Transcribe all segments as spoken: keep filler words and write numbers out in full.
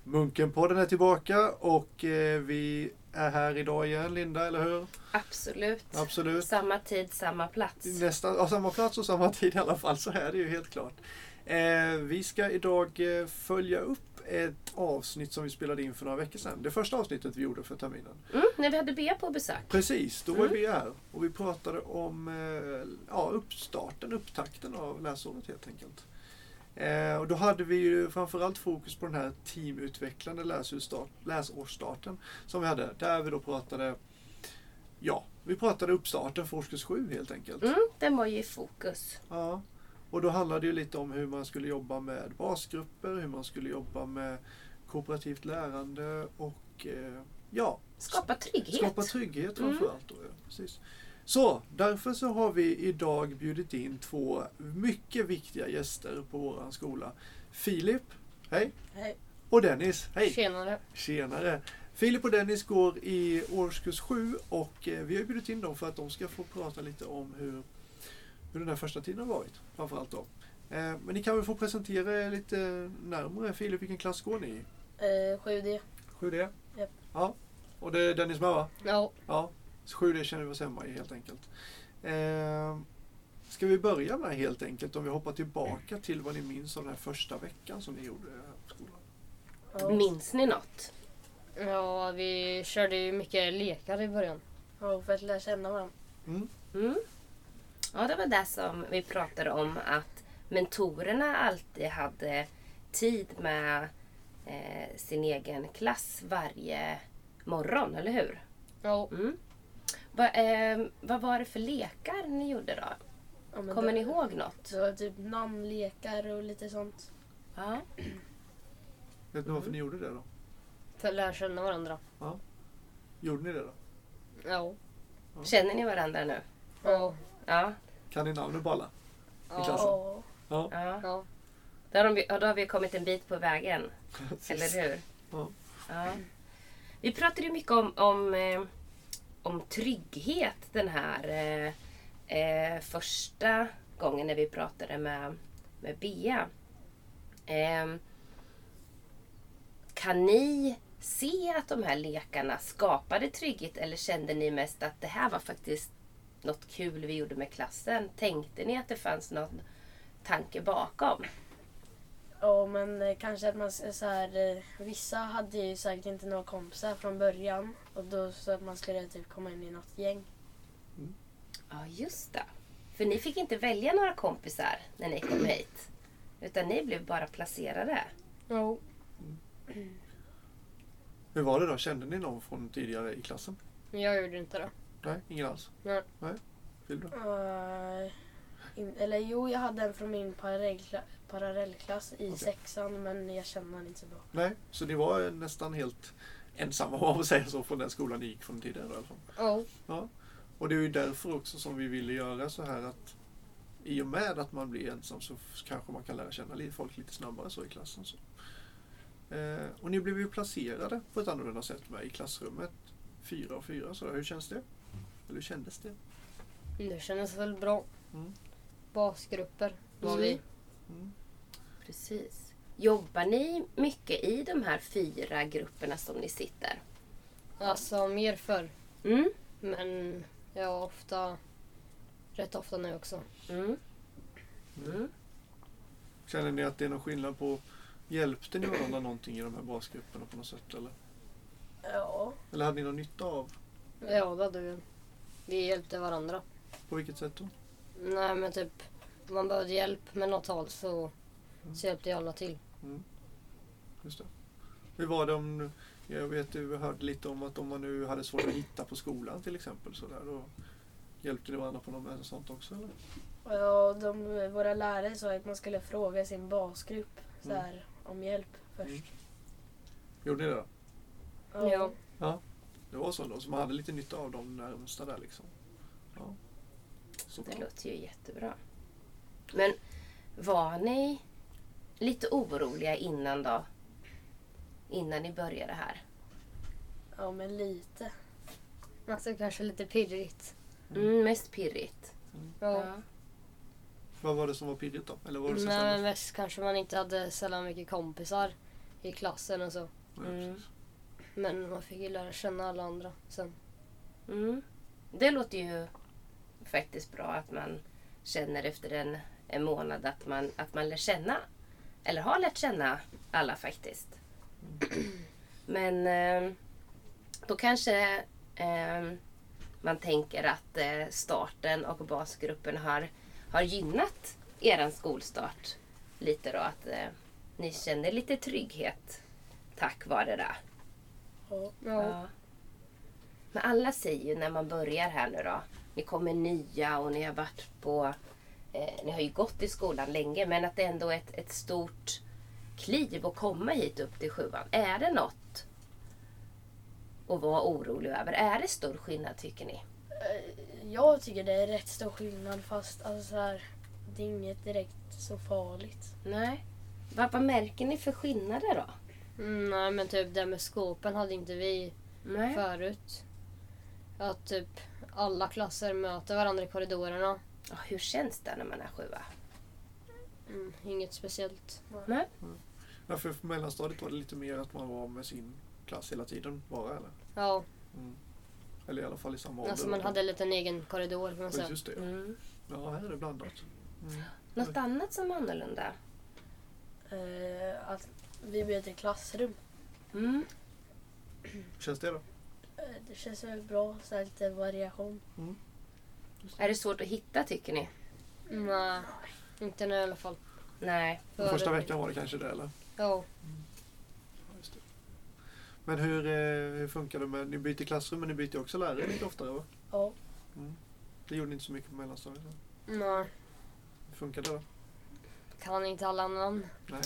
Munkenpodden är tillbaka och eh, vi är här idag igen, Linda, eller hur? Absolut. Absolut. Samma tid, samma plats. Nästan, ja, samma plats och samma tid i alla fall, så är det ju helt klart. Eh, vi ska idag eh, följa upp ett avsnitt som vi spelade in för några veckor sedan. Det första avsnittet vi gjorde för terminen. Mm, när vi hade Bea på besök. Precis, då Mm. var vi här och vi pratade om eh, ja, uppstarten, upptakten av läsåret helt enkelt. Eh, och då hade vi ju framförallt fokus på den här teamutvecklande läsårsstart, läsårsstarten som vi hade. Där vi då pratade, ja, vi pratade uppstarten för årskurs sju helt enkelt. Mm, den var ju i fokus. Ja, och då handlade det ju lite om hur man skulle jobba med basgrupper, hur man skulle jobba med kooperativt lärande och eh, ja, Skapa trygghet. skapa trygghet framförallt. Då, ja, precis. Så, därför så har vi idag bjudit in två mycket viktiga gäster på vår skola. Filip, hej. Hej. Och Dennis, hej. Tjenare. Tjenare. Filip och Dennis går i årskurs sju och eh, vi har bjudit in dem för att de ska få prata lite om hur, hur den här första tiden har varit. Framförallt då. Eh, men ni kan väl få presentera er lite närmare. Filip, vilken klass går ni i? Eh, sju D. sju D? Japp. Ja. Och det är Dennis med, va? Ja. Ja. Så sju D känner vi oss hemma i helt enkelt. Eh, ska vi börja med helt enkelt om vi hoppar tillbaka till vad ni minns av den här första veckan som ni gjorde här på skolan? Ja. Minns ni något? Ja, vi körde ju mycket lekar i början. Ja, för att lära känna varandra. Mm. Mm. Ja, det var det som vi pratade om, att mentorerna alltid hade tid med eh, sin egen klass varje morgon, eller hur? Ja, Mm. Va, eh, vad var det för lekar ni gjorde då? Ja, men Kommer det, ni ihåg något? Det var typ namnlekar och lite sånt. Ja. Vet ni varför ni gjorde det då? för att lära känna varandra. Gjorde ni det då? Ja. Känner ni varandra nu? Ja. Ja. Kan ni namnet på alla? Ja. klassen. Ja. Ja. Ja. Ja. Då har, de, då har vi kommit en bit på vägen. Eller hur? Ja. Ja. Vi pratade ju mycket om, om, eh, om trygghet den här eh, eh, första gången när vi pratade med, med Bea. Eh, kan ni se att de här lekarna skapade trygghet, eller kände ni mest att det här var faktiskt något kul vi gjorde med klassen? Tänkte ni att det fanns någon tanke bakom? Ja, men eh, kanske att man s- så här, eh, vissa hade ju säkert inte några kompisar från början. Och då så att man skulle typ komma in i något gäng. Ja, just det. För ni fick inte välja några kompisar när ni kom hit. Utan ni blev bara placerade. Ja. Hur var det då? Kände ni någon från tidigare i klassen? Jag gjorde inte det. Nej, ingen alls. Nej. Nej. Vill du? Eh, in, eller jo, jag hade en från min parallellkla- parallellklass i Okej. sexan, men jag känner han inte så bra. Nej, så ni var nästan helt ensamma, om man får säga så, från den skolan ni gick från tidigare i alla fall. Ja. Ja. Och det är ju därför också som vi ville göra så här att i och med att man blir ensam så kanske man kan lära känna li- folk lite snabbare så i klassen. Så. Eh, och ni blev ju placerade på ett annorlunda sätt med i klassrummet. Fyra och fyra, så där. Hur känns det? Eller hur kändes det? Det kändes väl bra. Mm. Basgrupper var Mm. vi. Mm. Precis. Jobbar ni mycket i de här fyra grupperna som ni sitter? Alltså mer förr. Mm. Men ja, ofta. Rätt ofta nu också. Mm. Mm. Känner ni att det är någon skillnad på, hjälpte ni varandra någonting i de här basgrupperna på något sätt? Eller, Ja. eller hade ni någon nytta av? Ja, det hade vi. Vi hjälpte varandra. På vilket sätt då? Nej, men typ om man behövde hjälp med något tal så, Mm. så hjälpte alla till. Mm. Just det. Hur var det om, jag vet du hörde lite om att om man nu hade svårt att hitta på skolan till exempel så där, då hjälpte ni varandra på något med sånt också eller? Ja, de, våra lärare sa att man skulle fråga sin basgrupp så Mm. här, om hjälp först. Mm. Gjorde ni det då? Ja. Ja. Det var så då, så man hade lite nytta av de närmsta där liksom. Ja. Så Det bra. låter ju jättebra. Men var ni lite oroliga innan då? Innan ni började här? Ja, men lite. Alltså kanske lite pirrigt. Mm, mest pirrigt. Ja. Vad var det som var pirrigt då? Eller var det så Nej, men istället? mest kanske man inte hade sällan mycket kompisar i klassen och så. Mm. Men man fick ju lära känna alla andra sen. Mm. Det låter ju faktiskt bra att man känner efter en, en månad att man, att man lär känna. Eller har lärt känna alla faktiskt. Men eh, då kanske eh, man tänker att eh, starten och basgruppen har, har gynnat er skolstart lite då. Att eh, ni känner lite trygghet tack vare det. Ja. Ja. Men alla säger ju när man börjar här nu då. Ni kommer nya och ni har varit på... Eh, ni har ju gått i skolan länge. Men att det ändå är ett, ett stort kliv att komma hit upp till sjuan. Är det något att vara orolig över? Är det stor skillnad tycker ni? Eh, Jag tycker det är rätt stor skillnad fast alltså, så här, det är inget direkt så farligt. Nej. Vad, vad märker ni för skillnader då? Mm, nej men typ det med skåpen hade inte vi Nej. förut. Att typ alla klasser möter varandra i korridorerna. Ja, hur känns det när man är sjua? Mm, inget speciellt. Nej. Ja, för för mellanstadiet var det lite mer att man var med sin klass hela tiden bara, eller? Ja, Mm. Eller i alla fall i samma ålder. alltså man hade en liten egen korridor kan man säga. Precis det. Mm. Ja, här är det blandat. Mm. Något annat som är annorlunda? Eh, att vi byter klassrum. Mm. Känns det då? Eh, det känns väl bra, så här, lite variation. Är det svårt att hitta tycker ni? Nej, inte nu i alla fall. Nej. Den första veckan var det kanske det, eller? Ja, Ja, just det. Men hur, eh, hur funkar det med, ni byter klassrum men ni byter också lärare lite oftare, va? Ja. Mm. Det gjorde ni inte så mycket på mellanstadiet. va? nej. Hur funkar det då? Kan inte alla namn. Nej.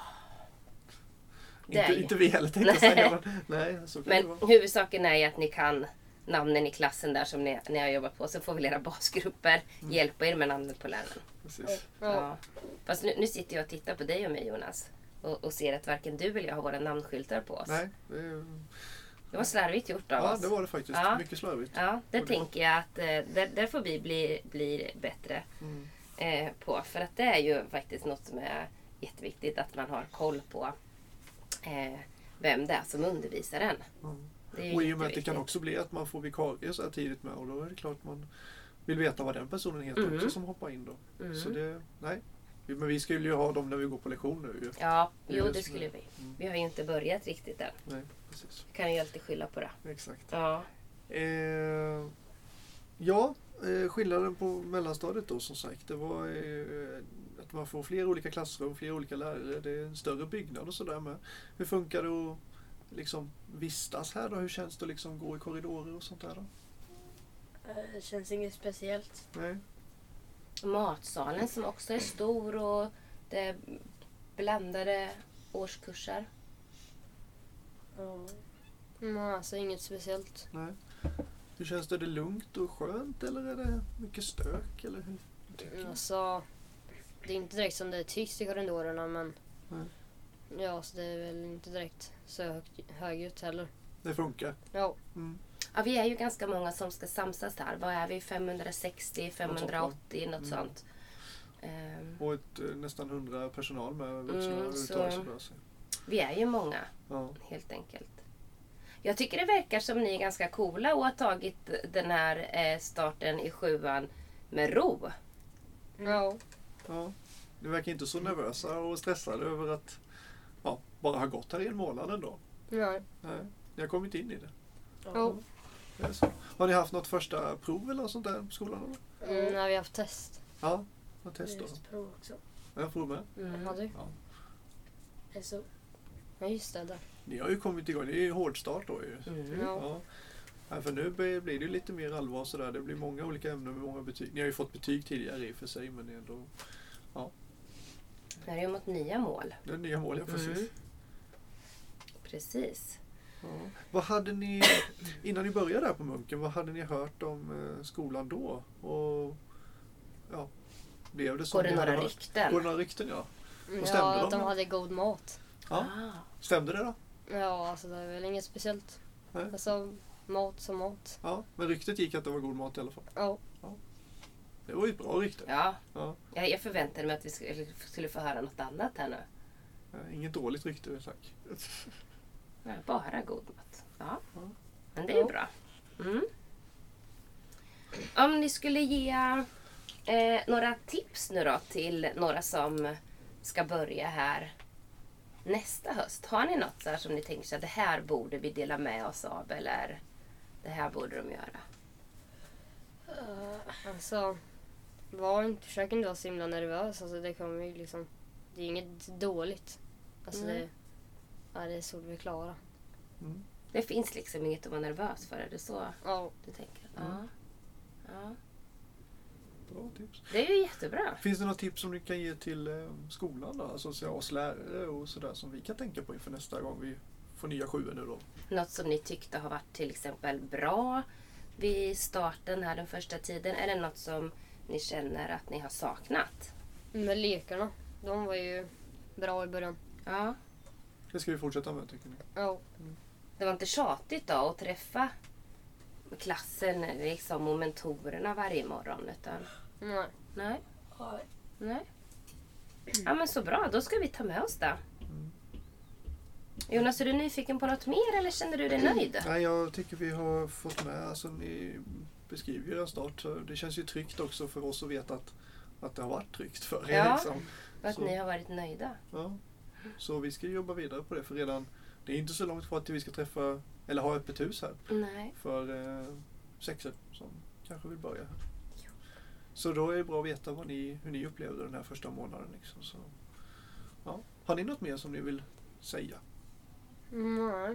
Det är Inte, ju- inte vi heller tänkte jag säga. Men, nej, så kan det Men vara. huvudsaken är ju att ni kan namnen i klassen där som ni, ni har jobbat på. Så får väl era basgrupper Mm. hjälpa er med namnen på läraren. Precis. Ja. Ja. Fast nu, nu sitter jag och tittar på dig och mig Jonas. Och, och ser att varken du eller jag har våra namnskyltar på oss. Nej, det, är- Det var slarvigt gjort av ja, oss. det var det faktiskt. Ja. Mycket slarvigt. Ja, det Och det- tänker jag att eh, där, där får vi bli, bli bättre Mm. eh, på. För att det är ju faktiskt något som är jätteviktigt att man har koll på eh, vem det är som undervisar en. Mm. Det är ju Och i och med att det jätteviktigt. kan också bli att man får vikarie så här tidigt med, och då är det klart man vill veta vad den personen heter Mm. också som hoppar in då. Mm. Så det, nej. Vi- Men vi skulle ju ha dem när vi går på lektion nu ju. Ja, Det är jo det det som skulle är- vi. Mm. Vi har ju inte börjat riktigt än. Nej, precis. Vi kan ju alltid skylla på det. Exakt. Ja. Eh, ja, eh, skillnaden på mellanstadiet då som sagt, det var eh, att man får fler olika klassrum, fler olika lärare, det är en större byggnad och sådär med. Hur funkar det att liksom vistas här då? Hur känns det att liksom gå i korridorer och sånt där då? Eh, det känns inget speciellt. Nej. Matsalen som också är stor och det är blandade årskurser. Ja. Mm, alltså inget speciellt. Nej. Hur känns det? Är det lugnt och skönt eller är det mycket stök? Eller hur tycker Mm, du? alltså, det är inte direkt som det är tyst i korridorerna men Nej. ja, så det är väl inte direkt så högt, högljutt heller. Det funkar. Ja, Mm. Ja, vi är ju ganska många som ska samsas här. Vad är vi? femhundrasextio, femhundraåttio, något Mm. sånt. Ehm, Och ett, eh, nästan hundra personal med vuxna Mm, överhuvudtaget så- som rör sig. vi är ju många, Ja. helt enkelt. Jag tycker det verkar som ni är ganska coola och har tagit den här eh, starten i sjuan med ro. ja. Ja. Ni verkar inte så nervösa och stressade över att ja, bara ha gått här i en månad ändå. Nej. Nej. Ni har kommit in i det. Ja. Det är så. Har ni haft något första prov eller något sånt där på skolan? Eller? Mm, när vi har haft test. Ja, något test då. Just prov också. Jag har prov med. Mm. Har du? Ja. S O. Ja, just det. Där. Ni har ju kommit igång. Det är ju hård start då ju. Mm. Ja. Ja. Ja, för nu blir blir det ju lite mer allvar sådär. Det blir många olika ämnen med många betyg. Ni har ju fått betyg tidigare i och för sig, men det är ändå Det är ju mot nya mål. det är nya mål. Ja, precis. Mm. Precis. Ja. Vad hade ni, innan ni började där på Munken, vad hade ni hört om eh, skolan då? Och ja, blev det som Går det ni hade några hört? rykten? Går det några rykten, ja. Mm, stämde ja, de att de då? hade god mat. ja. Ah. Stämde det då? Ja, alltså det är väl inget speciellt. Nej. Alltså, mat som mat. Ja, men ryktet gick att det var god mat i alla fall. Ja. Det var ju ett bra rykte. Ja, Ja. jag, jag förväntade mig att vi skulle, skulle få höra något annat här nu. Eh, inget dåligt rykte, tack. Ja, bara god mat. Ja. Ja. Men det är ju bra. Mm. Om ni skulle ge eh, några tips nu då till några som ska börja här nästa höst. Har ni något så här som ni tänker så att det här borde vi dela med oss av eller det här borde de göra? Uh, alltså, var inte, försök inte vara så himla nervös. Alltså, det kommer ju liksom, det är inget dåligt. Alltså, Mm. det, ja, det är så vi klarar. Mm. Det finns liksom inget att vara nervös för. Är det så Ja. du tänker? Ja. Mm. Ja. Bra tips. Det är ju jättebra. Finns det några tips som ni kan ge till eh, skolan då? Alltså så oss lärare och sådär som vi kan tänka på inför nästa gång vi får nya sjuor nu då? Något som ni tyckte har varit till exempel bra vid starten här den första tiden. Eller något som ni känner att ni har saknat? Med lekarna, de var ju bra i början. Ja. Det ska vi fortsätta med tycker ni? Ja. Det var inte tjatigt då att träffa klassen liksom, och mentorerna varje morgon utan Nej. nej. Nej. Ja men så bra, då ska vi ta med oss det. Mm. Jonas, är du nyfiken på något mer eller känner du dig nöjd? Nej, jag tycker vi har fått med, alltså ni beskriver ju den start, så det känns ju tryggt också för oss att veta att, att det har varit tryggt för er. Ja. Liksom. Och att Så. ni har varit nöjda. Ja. Så vi ska jobba vidare på det, för redan, det är inte så långt kvar till vi ska träffa, eller ha öppet hus här Nej. för eh, sexor som kanske vill börja här. Så då är det bra att veta vad ni, hur ni upplevde den här första månaden. Liksom. Så, ja. Har ni något mer som ni vill säga? Nej.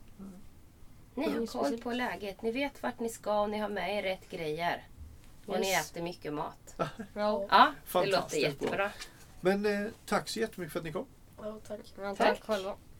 Ni har koll på läget. Ni vet vart ni ska och ni har med er rätt grejer. Och ni Yes. äter mycket mat. Ja. Ja, det låter Fantastiskt bra. jättebra. Men eh, tack så jättemycket för att ni kom. Ja, tack. Ja, Tack. tack själva.